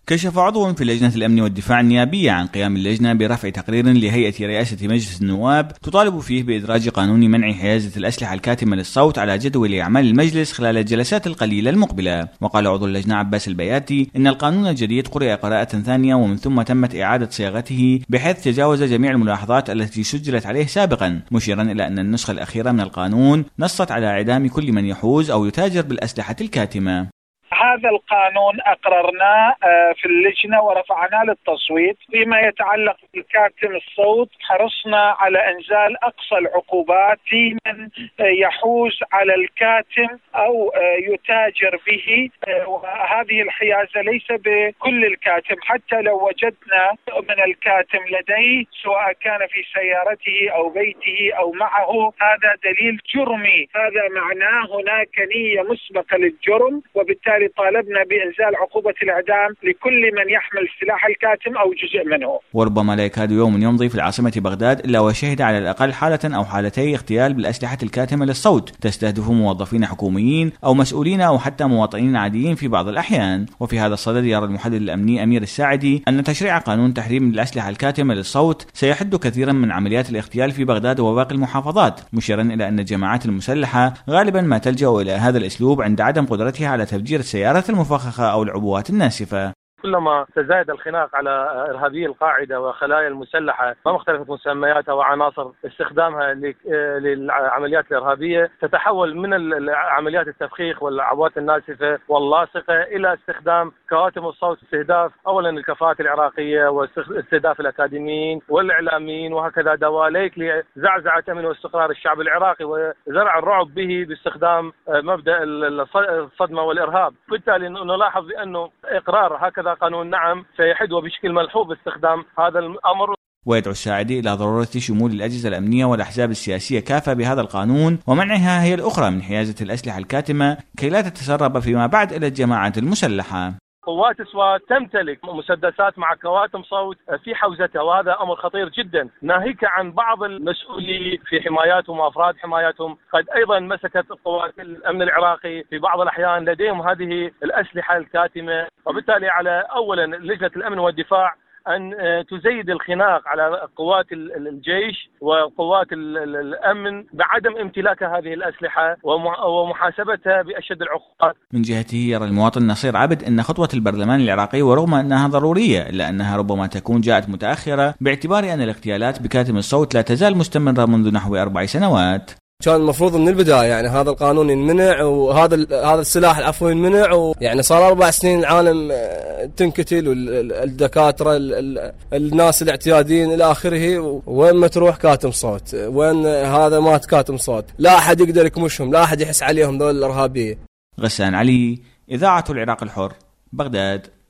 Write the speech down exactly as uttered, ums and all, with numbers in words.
كشف عضو في لجنة الأمن والدفاع النيابية عن قيام اللجنة برفع تقرير لهيئة رئاسة مجلس النواب تطالب فيه بإدراج قانون منع حيازة الأسلحة الكاتمة للصوت على جدول أعمال المجلس خلال الجلسات القليلة المقبلة. وقال عضو اللجنة عباس البياتي إن القانون الجديد قرأ قراءة ثانية ومن ثم تمت إعادة صياغته بحيث تجاوز جميع الملاحظات التي سجلت عليه سابقا، مشيرا إلى أن النسخة الأخيرة من القانون نصت على إعدام كل من يحوز أو يتاجر بالأسلحة الكاتمة. هذا القانون أقررناه في اللجنة ورفعناه للتصويت. فيما يتعلق بالكاتم الصوت حرصنا على إنزال أقصى العقوبات لمن يحوز على الكاتم أو يتاجر به، وهذه الحيازة ليس بكل الكاتم، حتى لو وجدنا من الكاتم لديه سواء كان في سيارته أو بيته أو معه، هذا دليل جرمي، هذا معناه هناك نية مسبقة للجرم، وبالتالي طالبنا بإنزال عقوبة الإعدام لكل من يحمل سلاح الكاتم أو جزء منه. وربما لا يكاد يوم يمضي في العاصمة بغداد إلا وشهد على الأقل حالة أو حالتي اغتيال بالأسلحة الكاتمة للصوت تستهدف موظفين حكوميين أو مسؤولين أو حتى مواطنين عاديين في بعض الأحيان. وفي هذا الصدد يرى المحلل الأمني أمير الساعدي أن تشريع قانون تحريم الأسلحة الكاتمة للصوت سيحد كثيرا من عمليات الاغتيال في بغداد وباقي المحافظات، مشيرا إلى أن الجماعات المسلحة غالبا ما تلجأ إلى هذا الأسلوب عند عدم قدرتها على تفجير السيارات المفخخة أو العبوات الناسفة. كلما تزايد الخناق على إرهابي القاعدة وخلايا المسلحة ومختلفة مسمياتها وعناصر استخدامها للعمليات الإرهابية، تتحول من عمليات التفخيخ والعبوات الناسفة واللاصقة إلى استخدام كواتم الصوت، استهداف أولا الكفاءات العراقية واستهداف الأكاديميين والإعلاميين وهكذا دواليك لزعزعة أمن واستقرار الشعب العراقي وزرع الرعب به باستخدام مبدأ الصدمة والإرهاب. بالتالي نلاحظ بأنه إقرار هكذا قانون نعم سيحد وبشكل ملحوظ استخدام هذا الأمر. ويدعو الساعدي إلى ضرورة شمول الأجهزة الأمنية والأحزاب السياسية كافة بهذا القانون ومنعها هي الأخرى من حيازة الأسلحة الكاتمة كي لا تتسرب فيما بعد إلى الجماعات المسلحة. قوات سوات تمتلك مسدسات مع كواتم صوت في حوزتها، وهذا أمر خطير جدا، ناهيك عن بعض المسؤولين في حماياتهم وأفراد حماياتهم قد أيضا مسكت قوات الأمن العراقي في بعض الأحيان لديهم هذه الأسلحة الكاتمة. وبالتالي على أولا لجنة الأمن والدفاع أن تزيد الخناق على قوات الجيش وقوات الأمن بعدم امتلاك هذه الأسلحة ومحاسبتها بأشد العقوبات. من جهته يرى المواطن نصير عبد أن خطوة البرلمان العراقي ورغم أنها ضرورية إلا أنها ربما تكون جاءت متأخرة باعتبار أن الاغتيالات بكاتم الصوت لا تزال مستمرة منذ نحو أربع سنوات. كان المفروض من البداية يعني هذا القانون ينمنع وهذا هذا السلاح العفو ينمنع، ويعني صار أربع سنين العالم تنكتل والدكاترة الناس الاعتياديين إلى آخره، وين ما تروح كاتم صوت، وين هذا مات كاتم صوت، لا أحد يقدر يكمشهم، لا أحد يحس عليهم ذول الإرهابية. غسان علي، إذاعة العراق الحر، بغداد.